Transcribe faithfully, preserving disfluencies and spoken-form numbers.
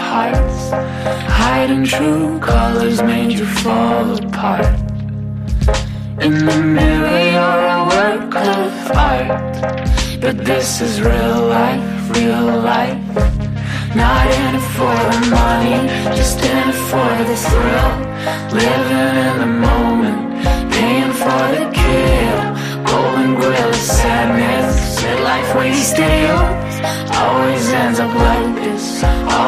hearts, hiding true colors made you fall apart. In the mirror you're a work of art, but this is real life, real life. Not in it for the money, just in it for the thrill. Living in the moment, paying for the kill. Golden grill of sadness, said life wasted youth always ends up like this.